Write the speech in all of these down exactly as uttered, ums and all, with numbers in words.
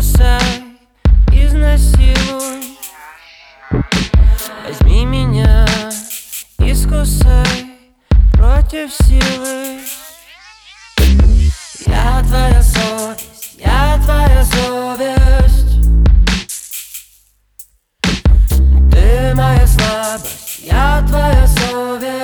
Искусай, изнасилуй, возьми меня, искусай против силы. Я твоя совесть, я твоя совесть. Ты моя слабость, я твоя совесть.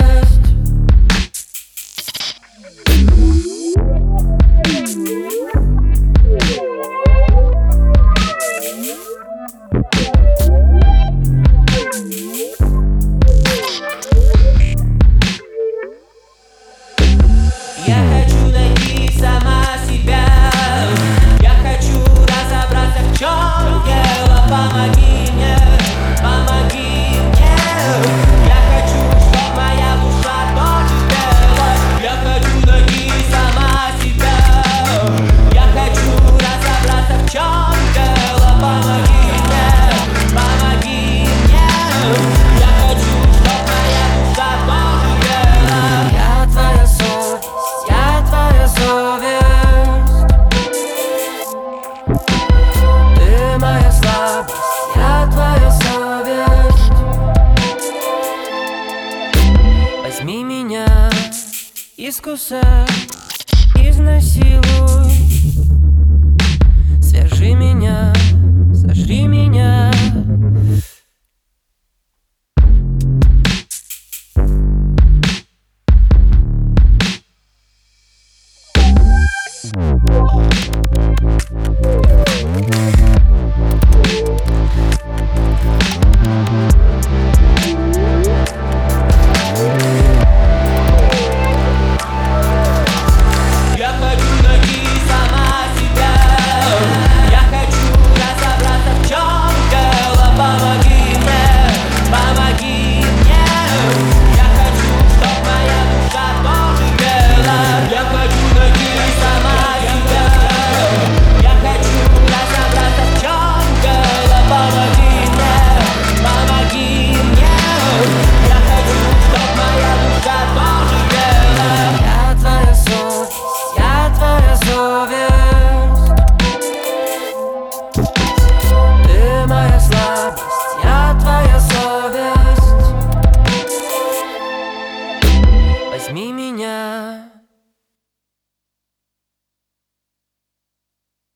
Я хочу найти сама себя. Я хочу разобраться, в чем дело. Помоги мне, помоги мне. Я хочу, чтоб моя душа тоже пела. Я хочу найти сама себя. Я хочу разобраться, в чем дело. Помоги мне, помоги мне. Я хочу, чтоб моя душа тоже пела. Я твоя совесть, я твоя совесть. Ты моя слабость, я твоя совесть. Возьми меня, искусай, изнасилуй. Свяжи меня, сожри меня.